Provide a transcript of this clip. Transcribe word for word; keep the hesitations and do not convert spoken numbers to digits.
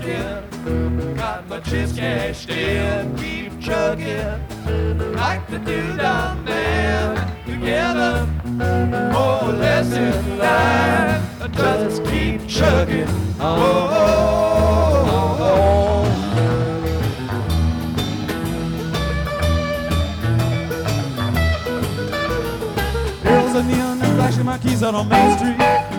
trucking, got my chips cashed in. Keep trucking, like the two dumb men. Together, more or less in line. Just keep trucking. Oh, oh, oh, oh. Girls in the under flashing my keys out on Main Street.